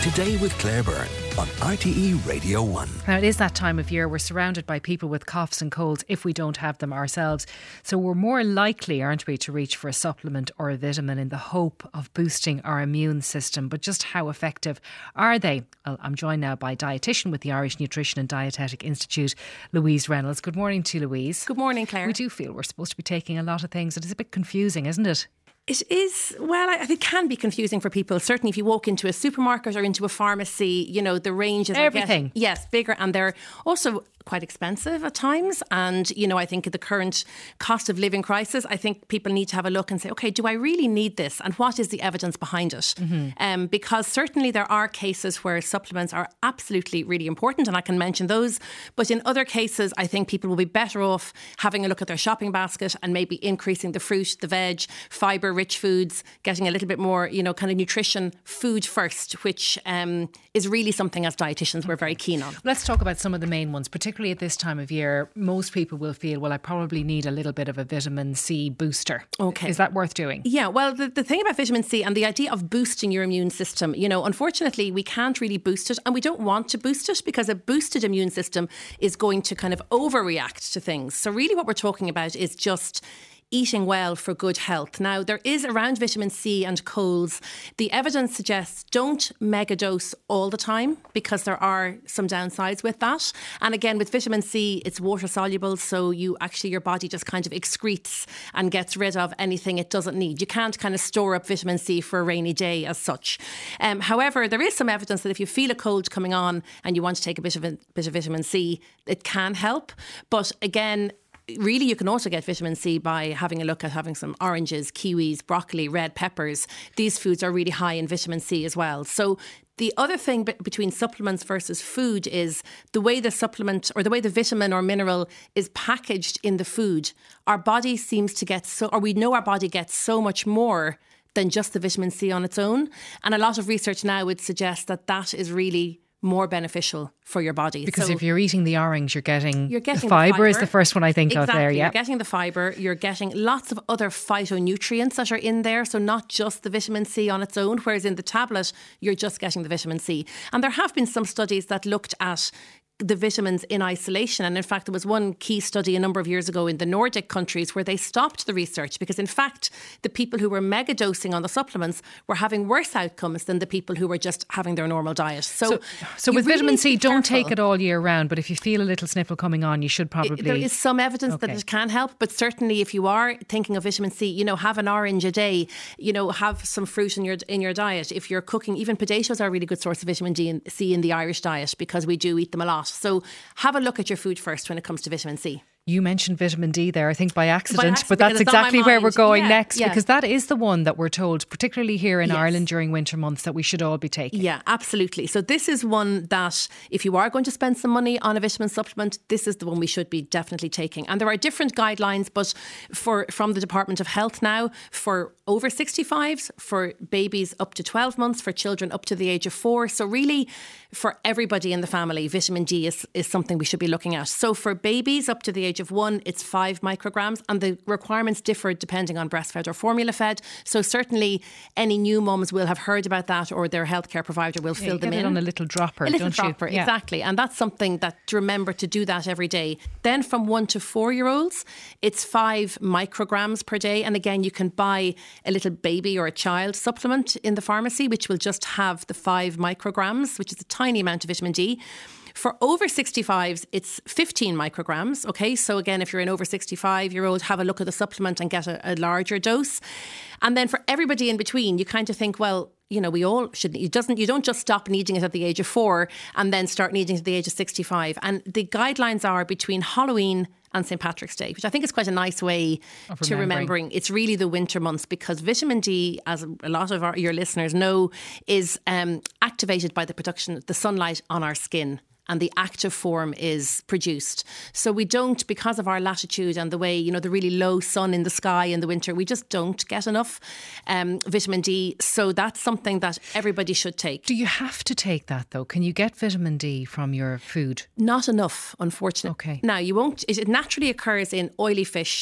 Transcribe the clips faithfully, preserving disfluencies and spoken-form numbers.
Today with Claire Byrne on R T E Radio one. Now, it is that time of year. We're surrounded by people with coughs and colds if we don't have them ourselves. So we're more likely, aren't we, to reach for a supplement or a vitamin in the hope of boosting our immune system. But just how effective are they? Well, I'm joined now by a dietitian with the Irish Nutrition and Dietetic Institute, Louise Reynolds. Good morning to you, Louise. Good morning, Claire. We do feel we're supposed to be taking a lot of things. It is a bit confusing, isn't it? It is, well, I think it can be confusing for people. Certainly if you walk into a supermarket or into a pharmacy, you know, the ranges Everything. are get, yes, bigger, and they're also quite expensive at times. And, you know, I think at the current cost of living crisis, I think people need to have a look and say, OK, do I really need this? And what is the evidence behind it? Mm-hmm. Um, because certainly there are cases where supplements are absolutely really important, and I can mention those. But in other cases, I think people will be better off having a look at their shopping basket and maybe increasing the fruit, the veg, fibre rich foods, getting a little bit more, you know, kind of nutrition food first, which um, is really something as dietitians we're very keen on. Let's talk about some of the main ones, particularly at this time of year. Most people will feel, well, I probably need a little bit of a vitamin C booster. Okay. Is that worth doing? Yeah, well, the, the thing about vitamin C and the idea of boosting your immune system, you know, unfortunately, we can't really boost it, and we don't want to boost it because a boosted immune system is going to kind of overreact to things. So really what we're talking about is just eating well for good health. Now, there is around vitamin C and colds, the evidence suggests don't mega dose all the time because there are some downsides with that. And again, with vitamin C, it's water soluble, so you actually, your body just kind of excretes and gets rid of anything it doesn't need. You can't kind of store up vitamin C for a rainy day as such. Um, however, there is some evidence that if you feel a cold coming on and you want to take a bit of a bit of vitamin C, it can help. But again, really, you can also get vitamin C by having a look at having some oranges, kiwis, broccoli, red peppers. These foods are really high in vitamin C as well. So the other thing b- between supplements versus food is the way the supplement or the way the vitamin or mineral is packaged in the food. Our body seems to get so, or we know our body gets so much more than just the vitamin C on its own. And a lot of research now would suggest that that is really more beneficial for your body. Because so if you're eating the orange, you're getting, you're getting the, fibre the fibre is the first one I think exactly. of there. Yeah, You're getting the fibre, you're getting lots of other phytonutrients that are in there, so not just the vitamin C on its own, whereas in the tablet, you're just getting the vitamin C. And there have been some studies that looked at the vitamins in isolation. And in fact, there was one key study a number of years ago in the Nordic countries where they stopped the research because in fact, the people who were mega dosing on the supplements were having worse outcomes than the people who were just having their normal diet. So, so, so with really vitamin C, don't careful. take it all year round, but if you feel a little sniffle coming on, you should probably... There is some evidence okay. that it can help, but certainly if you are thinking of vitamin C, you know, have an orange a day, you know, have some fruit in your in your diet. If you're cooking, even potatoes are a really good source of vitamin D and C in the Irish diet because we do eat them a lot. So have a look at your food first when it comes to vitamin C. You mentioned vitamin D there, I think by accident, by accident but that's exactly where we're going yeah, next yeah. because that is the one that we're told, particularly here in yes. Ireland during winter months, that we should all be taking. Yeah, absolutely. So this is one that if you are going to spend some money on a vitamin supplement, this is the one we should be definitely taking. And there are different guidelines, but for from the Department of Health now, for over sixty-fives, for babies up to twelve months, for children up to the age of four. So really, for everybody in the family, vitamin D is, is something we should be looking at. So for babies up to the age of one, it's five micrograms, and the requirements differ depending on breastfed or formula fed. So certainly any new mums will have heard about that, or their healthcare provider will yeah, fill them get in. It on a little dropper, a little don't dropper, you? Yeah. Exactly. And that's something that to remember to do that every day. Then from one to four year olds, it's five micrograms per day. And again, you can buy a little baby or a child supplement in the pharmacy, which will just have the five micrograms, which is a tiny amount of vitamin D. For over sixty-fives, it's fifteen micrograms. Okay, so again, if you're an over sixty-five year old, have a look at the supplement and get a, a larger dose. And then for everybody in between, you kind of think, well, you know, we all should, it doesn't, you don't just stop needing it at the age of four and then start needing it at the age of sixty-five. And the guidelines are between Halloween and Saint Patrick's Day, which I think is quite a nice way of to remembering. It's really the winter months because vitamin D, as a lot of our, your listeners know, is um, activated by the production of the sunlight on our skin. And the active form is produced. So we don't, because of our latitude and the way, you know, the really low sun in the sky in the winter, we just don't get enough um, vitamin D. So that's something that everybody should take. Do you have to take that though? Can you get vitamin D from your food? Not enough, unfortunately. Okay. Now, you won't, it naturally occurs in oily fish,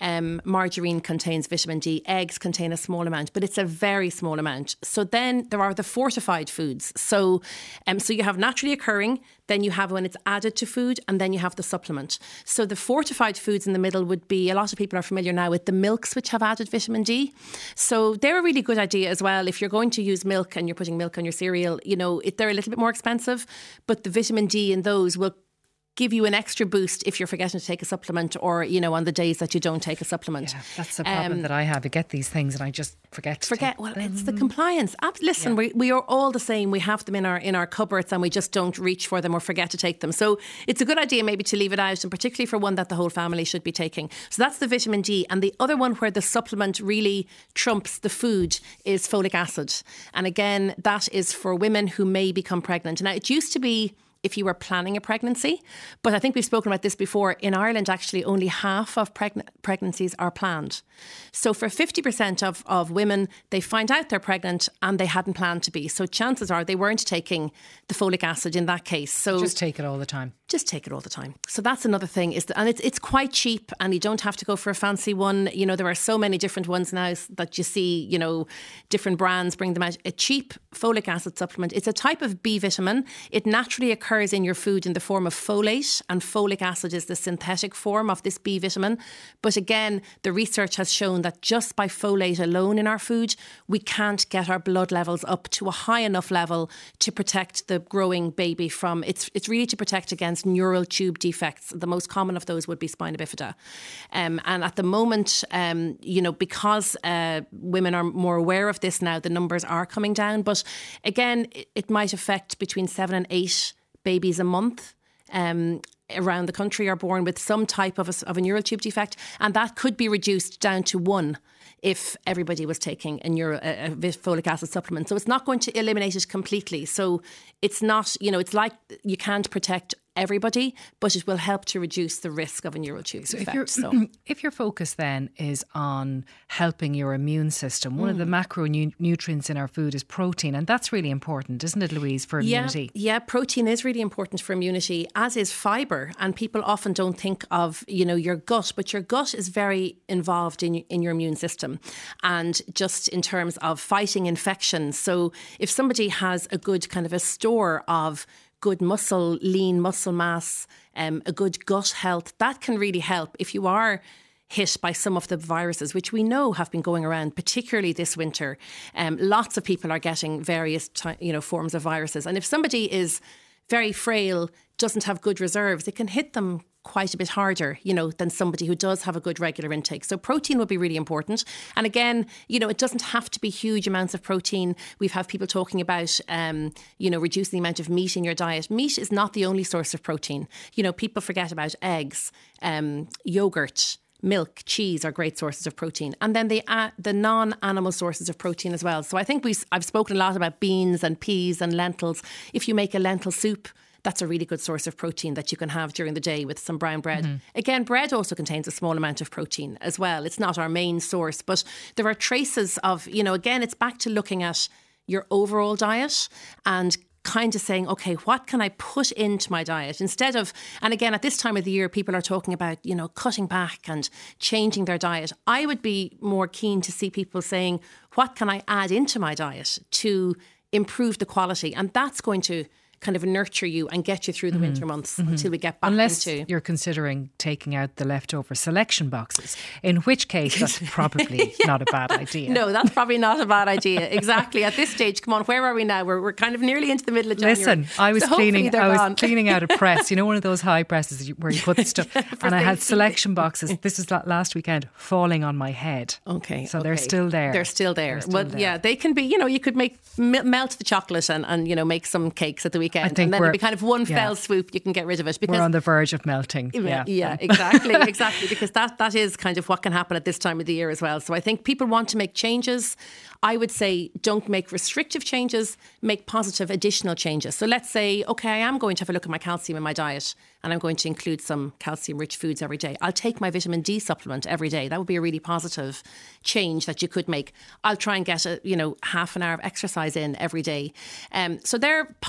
Um, margarine contains vitamin D. Eggs contain a small amount, but it's a very small amount. So then there are the fortified foods. So, um, so you have naturally occurring, then you have when it's added to food, and then you have the supplement. So the fortified foods in the middle would be, a lot of people are familiar now with the milks which have added vitamin D. So they're a really good idea as well. If you're going to use milk and you're putting milk on your cereal, you know, it, they're a little bit more expensive, but the vitamin D in those will give you an extra boost if you're forgetting to take a supplement, or, you know, on the days that you don't take a supplement. Yeah, that's the problem um, that I have. I get these things and I just forget to forget. Take well, them. It's the compliance. Ab- Listen, yeah. we we are all the same. We have them in our in our cupboards and we just don't reach for them or forget to take them. So it's a good idea maybe to leave it out, and particularly for one that the whole family should be taking. So that's the vitamin D. And the other one where the supplement really trumps the food is folic acid. And again, that is for women who may become pregnant. Now, it used to be if you were planning a pregnancy. But I think we've spoken about this before. In Ireland, actually, only half of pregn- pregnancies are planned. So for fifty percent of, of women, they find out they're pregnant and they hadn't planned to be. So chances are they weren't taking the folic acid in that case. So just take it all the time. Just take it all the time. So that's another thing. Is that, and it's it's quite cheap, and you don't have to go for a fancy one. You know, there are so many different ones now that you see, you know, different brands bring them out. A cheap folic acid supplement. It's a type of B vitamin. It naturally occurs in your food in the form of folate, and folic acid is the synthetic form of this B vitamin. But again, the research has shown that just by folate alone in our food, we can't get our blood levels up to a high enough level to protect the growing baby from, it's it's really to protect against neural tube defects. The most common of those would be spina bifida. Um, and at the moment, um, you know, because uh, women are more aware of this now, the numbers are coming down. But again, it, it might affect between seven and eight babies a month um, around the country are born with some type of a, of a neural tube defect, and that could be reduced down to one if everybody was taking a, neuro, a, a folic acid supplement. So it's not going to eliminate it completely. So it's not, you know, it's like you can't protect everybody, but it will help to reduce the risk of a neural tube so defect. If, so if your focus then is on helping your immune system, one mm. of the macronutrients in our food is protein, and that's really important, isn't it, Louise, for immunity? Yeah, yeah, protein is really important for immunity, as is fibre. And people often don't think of, you know, your gut, but your gut is very involved in in your immune system, and just in terms of fighting infections. So if somebody has a good kind of a store of good muscle, lean muscle mass, um, a good gut health, that can really help if you are hit by some of the viruses, which we know have been going around, particularly this winter. Um, lots of people are getting various ty- you know, forms of viruses. And if somebody is very frail, doesn't have good reserves, it can hit them quite a bit harder, you know, than somebody who does have a good regular intake. So protein would be really important. And again, you know, it doesn't have to be huge amounts of protein. We've had people talking about, um, you know, reducing the amount of meat in your diet. Meat is not the only source of protein. You know, people forget about eggs, um, yogurt, milk, cheese are great sources of protein. And then the uh, the non-animal sources of protein as well. So I think we I've spoken a lot about beans and peas and lentils. If you make a lentil soup, that's a really good source of protein that you can have during the day with some brown bread. Mm-hmm. Again, bread also contains a small amount of protein as well. It's not our main source, but there are traces of, you know, again, it's back to looking at your overall diet and kind of saying, okay, what can I put into my diet instead of, and again, at this time of the year, people are talking about, you know, cutting back and changing their diet. I would be more keen to see people saying, what can I add into my diet to improve the quality? And that's going to kind of nurture you and get you through the mm-hmm. winter months mm-hmm. until we get back Unless into... you're considering taking out the leftover selection boxes, in which case that's probably yeah. not a bad idea. No, that's probably not a bad idea. Exactly. At this stage, come on, where are we now? We're we're kind of nearly into the middle of January. Listen, I was so cleaning I was gone. cleaning out a press, you know, one of those high presses where you put stuff, yeah, and I had selection boxes, this is last weekend, falling on my head. Okay. So okay. they're still there. They're still there. They're still well, there. yeah, they can be, you know, you could make melt the chocolate and, and you know, make some cakes at the weekend. I think and then we're, it'd be kind of one yeah. fell swoop, you can get rid of it. Because we're on the verge of melting. Yeah, yeah, yeah exactly, exactly. Because that that is kind of what can happen at this time of the year as well. So I think people want to make changes. I would say don't make restrictive changes, make positive additional changes. So let's say, okay, I am going to have a look at my calcium in my diet and I'm going to include some calcium-rich foods every day. I'll take my vitamin D supplement every day. That would be a really positive change that you could make. I'll try and get a, you know, half an hour of exercise in every day. Um, so they're positive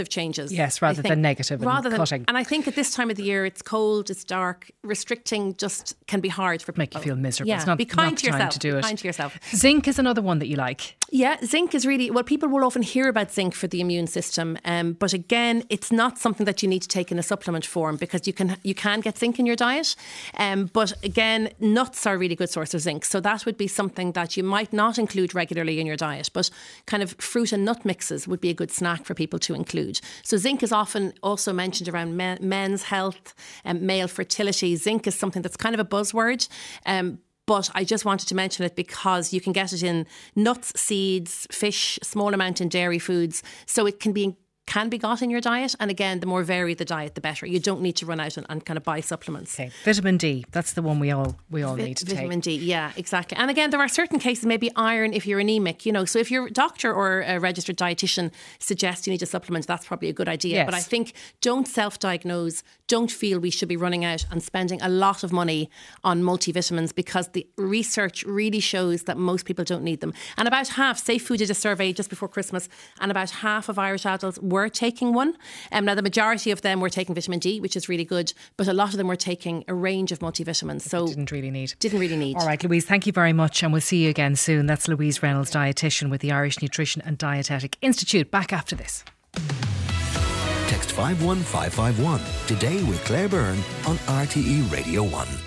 positive changes. Yes, rather than negative rather and than, cutting. And I think at this time of the year, it's cold, it's dark, restricting just can be hard for people. Make you feel miserable. Yeah, it's not, be kind not to time yourself. to do be it. kind to yourself. Zinc is another one that you like. Yeah, zinc is really, well, people will often hear about zinc for the immune system, um, but again, it's not something that you need to take in a supplement form, because you can you can get zinc in your diet. Um, but again, nuts are a really good source of zinc, so that would be something that you might not include regularly in your diet, but kind of fruit and nut mixes would be a good snack for people to include. So zinc is often also mentioned around me- men's health and male fertility. Zinc is something that's kind of a buzzword. Um, But I just wanted to mention it because you can get it in nuts, seeds, fish, small amount in dairy foods. So it can be can be got in your diet. And again, the more varied the diet, the better. You don't need to run out and, and kind of buy supplements. Okay. Vitamin D, that's the one we all we all Vi- need to vitamin take. D, yeah, exactly. And again, there are certain cases, maybe iron if you're anemic, you know. So if your doctor or a registered dietitian suggests you need a supplement, that's probably a good idea. Yes. But I think don't self-diagnose. Don't feel we should be running out and spending a lot of money on multivitamins, because the research really shows that most people don't need them. And about half, Safe Food did a survey just before Christmas, and about half of Irish adults were taking one. Um, now, the majority of them were taking vitamin D, which is really good, but a lot of them were taking a range of multivitamins. So Didn't really need. Didn't really need. All right, Louise, thank you very much, and we'll see you again soon. That's Louise Reynolds, dietitian with the Irish Nutrition and Dietetic Institute. Back after this. Text five one five five one today with Claire Byrne on R T E Radio one.